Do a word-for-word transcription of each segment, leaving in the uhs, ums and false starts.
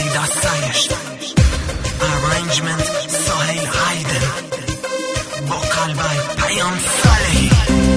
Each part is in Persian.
Saida Sayesh Arrangement Sohail Hayden با قلبای پیام صالحی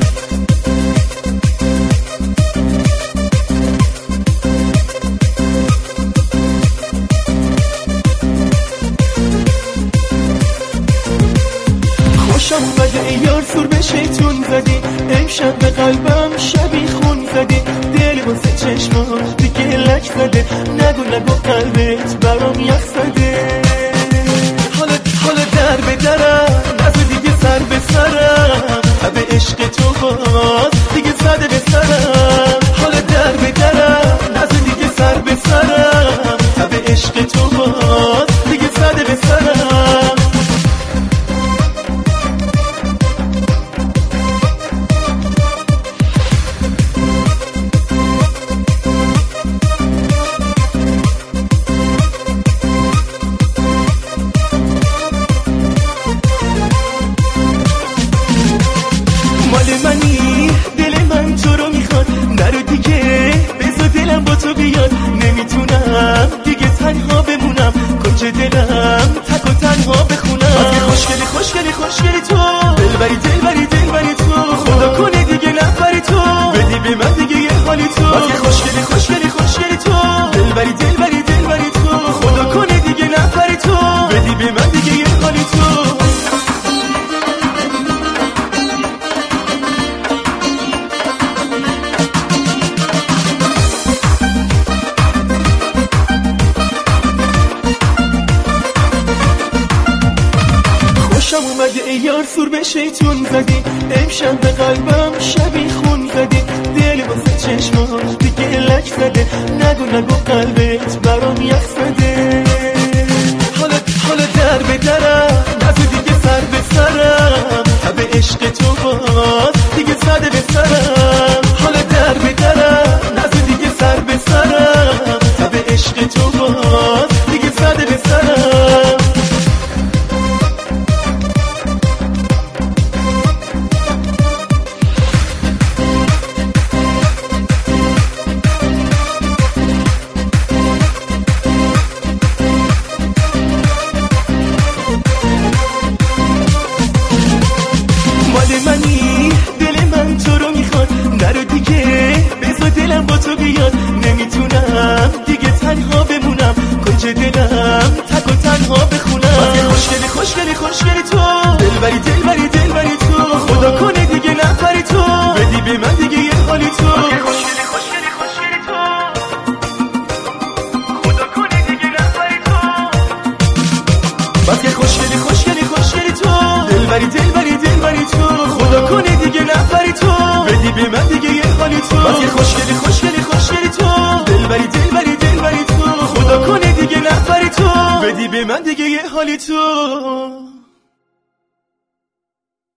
خوشم اومده ای یار سور به شیطون زدی امشب به قلبم شبی خون زدی دل واسه چشمام دیگه لک زده نگو نگو قلبت برام یخ زده حالا حالا در به درم نزو دیگه سر به سرم به عشق تو باز دیگه زده به سرم حالا در به درم نزو دیگه سر به سرم به عشق تو باز دیگه زده به سرم منی دل من تو رو میخواد نرو دیگه بذار دلم با تو بیاد نمیتونم دیگه تنها بمونم کنج دلم تک و تنها بخونم وقتی خوشگلی خوشگلی خوشگلی تو دلبری دلبری دلبری تو خدا کنه دیگه نفری تو بدی به من دیگه یه حالی تو وقتی خوشگلی خوشگلی خوشگلی تو دلبری دلبری دلبری تو خدا کنه دیگه نفری تو بدی به من دیگه یه حالی تو خوشم اومده ای یار سور به شیطون زدی امشب به قلبم شبی خون زدی دل واسه چشمام دیگه لک زده نگو نگو قلبت برام یخ زده حالا حالا در به درم نزو دیگه سر به سرم به عشق تو باز دیگه زده به سرم حالا در به درم نزو دیگه سر به سرم به عشق تو باز دیگه زده به سرم منی دل من تو رو میخواد نرو دیگه بذار دلم با تو بیاد نمیتونم دیگه تنها بمونم کنج دلم تک و تنها بخونم وقتی خوشگلی خوشگلی خوشگلی تو دلبری دلبری دلبری تو خدا کنه دیگه نفری تو بدی به من دیگه یه حالی تو وقتی خوشگلی خوشگلی خوشگلی تو خدا کنه دیگه نفری تو وقتی خوشگلی خوشگلی خوشگلی تو دلبری دلبری دلبری تو خدا کنه دیگه نفری تو بدی به من دیگه یه حالی تو وقتی خوشگلی خوشگلی خوشگلی تو دلبری دلبری دلبری تو خدا کنه دیگه نفری تو بدی به من دیگه یه حالی تو